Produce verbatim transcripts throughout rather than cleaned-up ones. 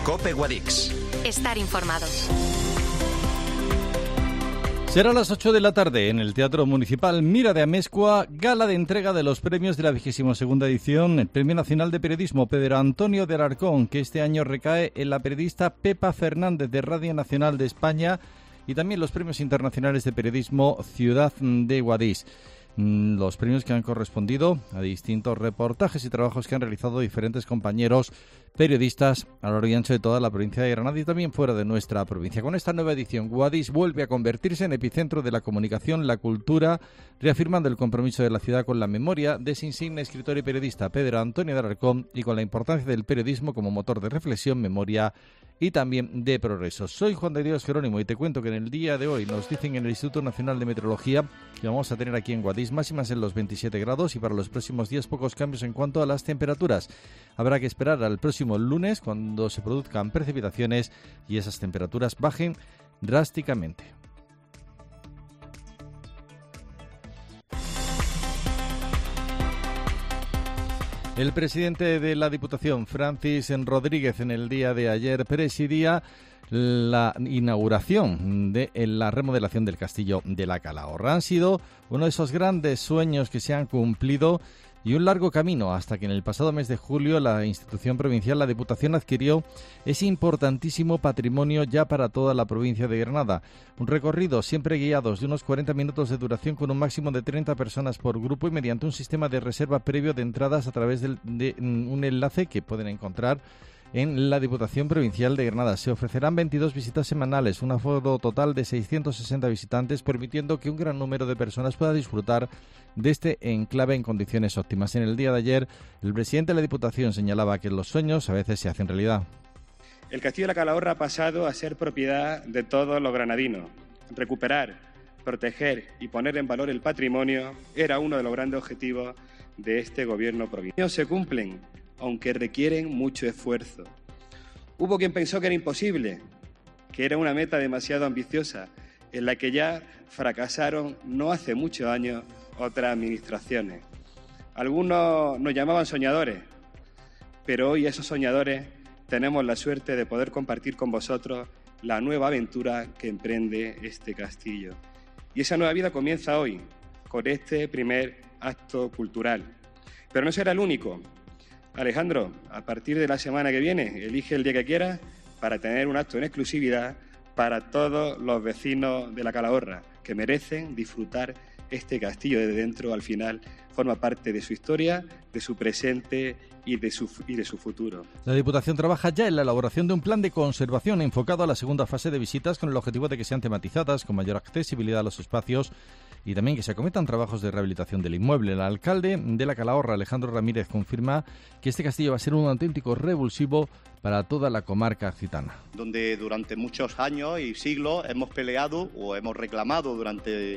COPE Guadix. Estar informados. Será a las ocho de la tarde en el Teatro Municipal Mira de Amezcua, gala de entrega de los premios de la vigésima segunda edición, el Premio Nacional de Periodismo Pedro Antonio de Alarcón, que este año recae en la periodista Pepa Fernández de Radio Nacional de España, y también los premios internacionales de periodismo Ciudad de Guadix. Los premios que han correspondido a distintos reportajes y trabajos que han realizado diferentes compañeros periodistas a lo largo y ancho de toda la provincia de Granada y también fuera de nuestra provincia. Con esta nueva edición, Guadix vuelve a convertirse en epicentro de la comunicación, la cultura, reafirmando el compromiso de la ciudad con la memoria de ese insigne escritor y periodista Pedro Antonio de Alarcón y con la importancia del periodismo como motor de reflexión, memoria y también de progreso. Soy Juan de Dios Jerónimo y te cuento que en el día de hoy nos dicen en el Instituto Nacional de Meteorología que vamos a tener aquí en Guadix máximas en los veintisiete grados y para los próximos días pocos cambios en cuanto a las temperaturas. Habrá que esperar al próximo lunes cuando se produzcan precipitaciones y esas temperaturas bajen drásticamente. El presidente de la Diputación, Francis Rodríguez, en el día de ayer presidía la inauguración de la remodelación del Castillo de la Calahorra. Han sido uno de esos grandes sueños que se han cumplido y un largo camino hasta que en el pasado mes de julio la institución provincial, la Diputación, adquirió ese importantísimo patrimonio ya para toda la provincia de Granada. Un recorrido siempre guiados de unos cuarenta minutos de duración con un máximo de treinta personas por grupo y mediante un sistema de reserva previo de entradas a través de, de un enlace que pueden encontrar en la Diputación Provincial de Granada. Se ofrecerán veintidós visitas semanales, un aforo total de seiscientos sesenta visitantes, permitiendo que un gran número de personas pueda disfrutar de este enclave en condiciones óptimas. En el día de ayer, el presidente de la Diputación señalaba que los sueños a veces se hacen realidad. El Castillo de la Calahorra ha pasado a ser propiedad de todos los granadinos. Recuperar, proteger y poner en valor el patrimonio era uno de los grandes objetivos de este gobierno provincial. Se cumplen, aunque requieren mucho esfuerzo. Hubo quien pensó que era imposible, que era una meta demasiado ambiciosa, en la que ya fracasaron no hace muchos años otras administraciones. Algunos nos llamaban soñadores, pero hoy esos soñadores tenemos la suerte de poder compartir con vosotros la nueva aventura que emprende este castillo. Y esa nueva vida comienza hoy, con este primer acto cultural. Pero no será el único. Alejandro, a partir de la semana que viene, elige el día que quieras para tener un acto en exclusividad para todos los vecinos de la Calahorra, que merecen disfrutar este castillo desde dentro. Al final forma parte de su historia, de su presente y de su, y de su futuro. La Diputación trabaja ya en la elaboración de un plan de conservación enfocado a la segunda fase de visitas con el objetivo de que sean tematizadas con mayor accesibilidad a los espacios y también que se acometan trabajos de rehabilitación del inmueble. El alcalde de la Calahorra, Alejandro Ramírez, confirma que este castillo va a ser un auténtico revulsivo para toda la comarca gitana. Donde durante muchos años y siglos hemos peleado o hemos reclamado durante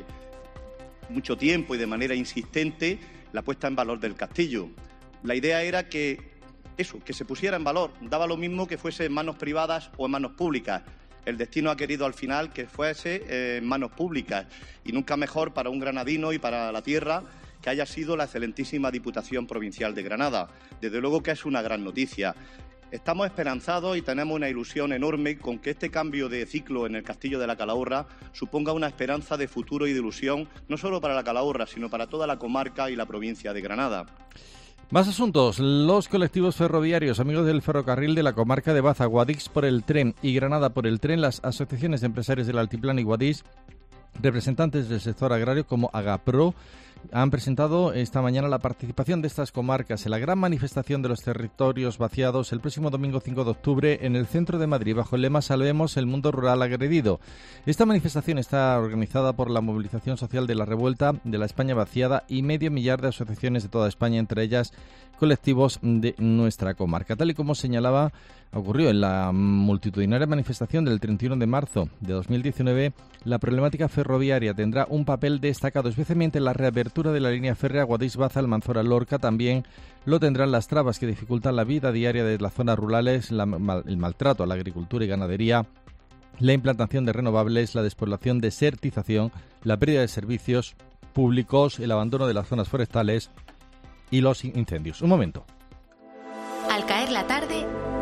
mucho tiempo y de manera insistente la puesta en valor del castillo. La idea era que eso, que se pusiera en valor, daba lo mismo que fuese en manos privadas o en manos públicas. El destino ha querido al final que fuese eh, en manos públicas y nunca mejor para un granadino y para la tierra que haya sido la excelentísima Diputación Provincial de Granada. Desde luego que es una gran noticia. Estamos esperanzados y tenemos una ilusión enorme con que este cambio de ciclo en el Castillo de la Calahorra suponga una esperanza de futuro y de ilusión, no solo para la Calahorra, sino para toda la comarca y la provincia de Granada. Más asuntos. Los colectivos ferroviarios, amigos del ferrocarril de la comarca de Baza, Guadix por el tren y Granada por el tren, las asociaciones de empresarios del Altiplano y Guadix, representantes del sector agrario como Agapro, han presentado esta mañana la participación de estas comarcas en la gran manifestación de los territorios vaciados el próximo domingo cinco de octubre en el centro de Madrid bajo el lema Salvemos el mundo rural agredido. Esta manifestación está organizada por la movilización social de la revuelta de la España vaciada y medio millar de asociaciones de toda España, entre ellas colectivos de nuestra comarca. Tal y como señalaba, ocurrió en la multitudinaria manifestación del treinta y uno de marzo de dos mil diecinueve, la problemática ferroviaria tendrá un papel destacado, especialmente en la reapertura de la línea férrea Guadix-Baza, Almanzora-Lorca. También lo tendrán las trabas que dificultan la vida diaria de las zonas rurales, la, el maltrato a la agricultura y ganadería, la implantación de renovables, la despoblación, desertización, la pérdida de servicios públicos, el abandono de las zonas forestales y los incendios. Un momento. Al caer la tarde,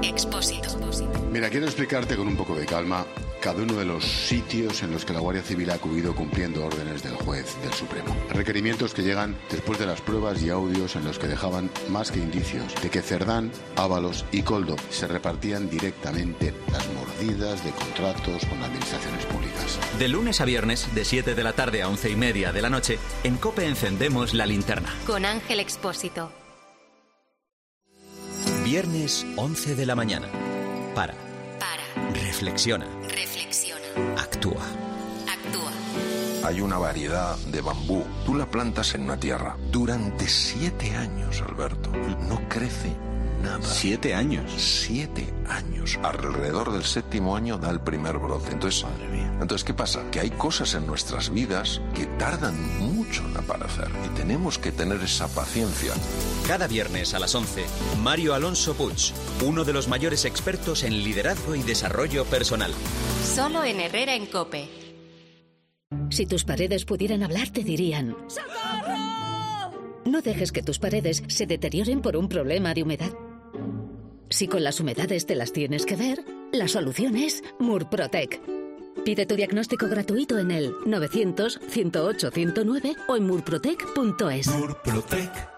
Expósito. Mira, quiero explicarte con un poco de calma cada uno de los sitios en los que la Guardia Civil ha acudido cumpliendo órdenes del juez del Supremo. Requerimientos que llegan después de las pruebas y audios en los que dejaban más que indicios de que Cerdán, Ábalos y Koldo se repartían directamente las mordidas de contratos con administraciones públicas. De lunes a viernes, de siete de la tarde a once y media de la noche, en COPE encendemos la linterna. Con Ángel Expósito. Viernes once de la mañana. Para. Para. Reflexiona. Reflexiona. Actúa. Actúa. Hay una variedad de bambú. Tú la plantas en una tierra. Durante siete años, Alberto. No crece nada. ¿Siete años? Siete años. Alrededor del séptimo año da el primer brote. Entonces, Madre mía. entonces, ¿qué pasa? Que hay cosas en nuestras vidas que tardan mucho en aparecer. Y tenemos que tener esa paciencia. Cada viernes a las once, Mario Alonso Puig, uno de los mayores expertos en liderazgo y desarrollo personal. Solo en Herrera en COPE. Si tus paredes pudieran hablar, te dirían: ¡socorro! No dejes que tus paredes se deterioren por un problema de humedad. Si con las humedades te las tienes que ver, la solución es Murprotec. Pide tu diagnóstico gratuito en el novecientos, ciento ocho, ciento nueve o en murprotec punto es. Murprotec.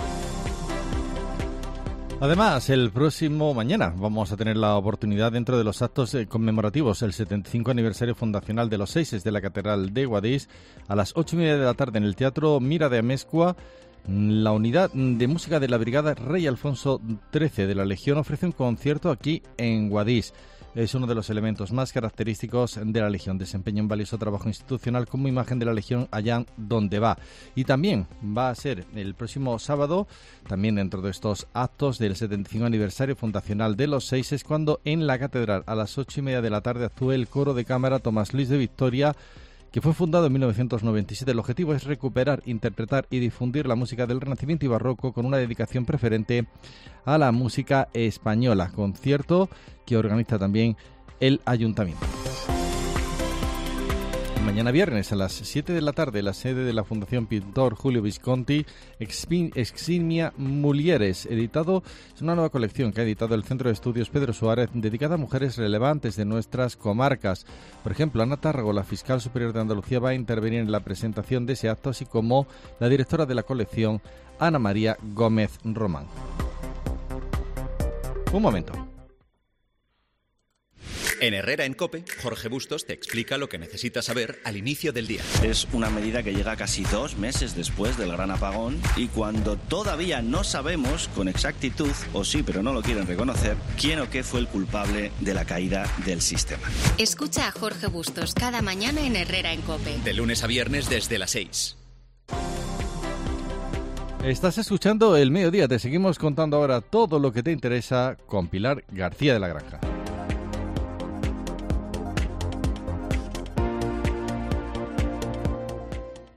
Además, el próximo mañana vamos a tener la oportunidad, dentro de los actos conmemorativos, el setenta y cinco aniversario fundacional de los Seises de la Catedral de Guadix, a las ocho y media de la tarde en el Teatro Mira de Amezcua. La unidad de música de la Brigada Rey Alfonso trece de la Legión ofrece un concierto aquí en Guadix. Es uno de los elementos más característicos de la Legión. Desempeña un valioso trabajo institucional como imagen de la Legión allá donde va. Y también va a ser el próximo sábado, también dentro de estos actos del setenta y cinco aniversario fundacional de los Seises, cuando en la Catedral a las ocho y media de la tarde actúe el coro de cámara Tomás Luis de Victoria, que fue fundado en mil novecientos noventa y siete. El objetivo es recuperar, interpretar y difundir la música del Renacimiento y Barroco con una dedicación preferente a la música española. Concierto que organiza también el Ayuntamiento. Mañana viernes a las siete de la tarde, la sede de la Fundación Pintor Julio Visconti, Eximia Mulieres, editado, es una nueva colección que ha editado el Centro de Estudios Pedro Suárez, dedicada a mujeres relevantes de nuestras comarcas. Por ejemplo, Ana Tárrago, la fiscal superior de Andalucía, va a intervenir en la presentación de ese acto, así como la directora de la colección, Ana María Gómez Román. Un momento. En Herrera en COPE, Jorge Bustos te explica lo que necesitas saber al inicio del día. Es una medida que llega casi dos meses después del gran apagón y cuando todavía no sabemos con exactitud, o sí, pero no lo quieren reconocer, quién o qué fue el culpable de la caída del sistema. Escucha a Jorge Bustos cada mañana en Herrera en COPE. De lunes a viernes desde las seis. Estás escuchando El Mediodía. Te seguimos contando ahora todo lo que te interesa con Pilar García de la Granja.